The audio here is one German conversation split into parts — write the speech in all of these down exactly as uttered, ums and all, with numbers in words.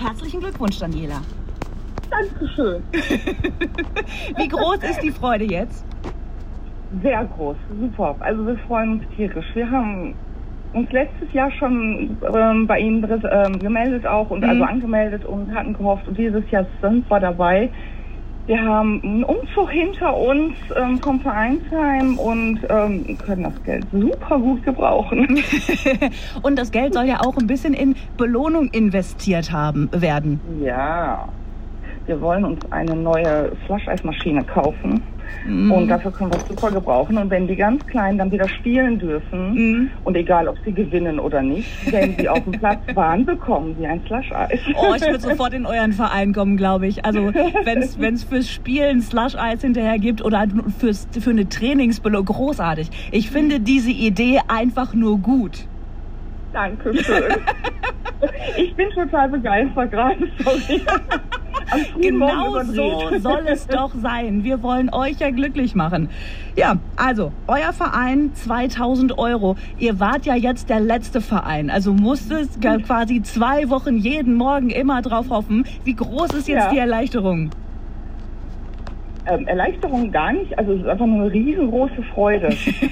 Herzlichen Glückwunsch, Daniela. Dankeschön. Wie groß ist die Freude jetzt? Sehr groß, super. Also wir freuen uns tierisch. Wir haben uns letztes Jahr schon ähm, bei Ihnen ähm, gemeldet auch und mhm. also angemeldet und hatten gehofft, und dieses Jahr sind wir dabei. Wir haben einen Umzug hinter uns, ähm, vom Vereinsheim und ähm, können das Geld super gut gebrauchen. Und das Geld soll ja auch ein bisschen in Belohnung investiert haben werden. Ja, wir wollen uns eine neue Slush-Eismaschine kaufen. Mm. Und dafür können wir es super gebrauchen. Und wenn die ganz Kleinen dann wieder spielen dürfen, mm. und egal, ob sie gewinnen oder nicht, wenn sie auf dem Platz waren, bekommen sie ein Slush-Eis. Oh, ich würde sofort in euren Verein kommen, glaube ich. Also wenn es fürs Spielen Slush-Eis hinterher gibt oder fürs, für eine Trainingsbelohnung, großartig. Ich finde diese Idee einfach nur gut. Dankeschön. Ich bin total begeistert gerade, sorry. Genau so soll es doch sein. Wir wollen euch ja glücklich machen. Ja, also, euer Verein, zweitausend Euro. Ihr wart ja jetzt der letzte Verein. Also musstet quasi zwei Wochen jeden Morgen immer drauf hoffen. Wie groß ist jetzt ja. die Erleichterung? Ähm, Erleichterung gar nicht, also es ist einfach nur eine riesengroße Freude.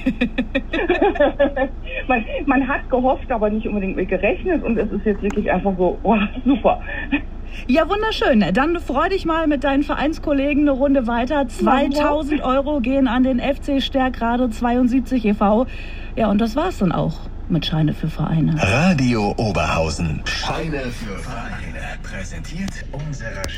man, man hat gehofft, aber nicht unbedingt mit gerechnet, und es ist jetzt wirklich einfach so, wow, super. Ja, wunderschön. Dann freu dich mal mit deinen Vereinskollegen eine Runde weiter. zweitausend Euro gehen an den F C Stärkrade zweiundsiebzig e V Ja, und das war's dann auch mit Scheine für Vereine. Radio Oberhausen. Scheine für Vereine. Präsentiert unsere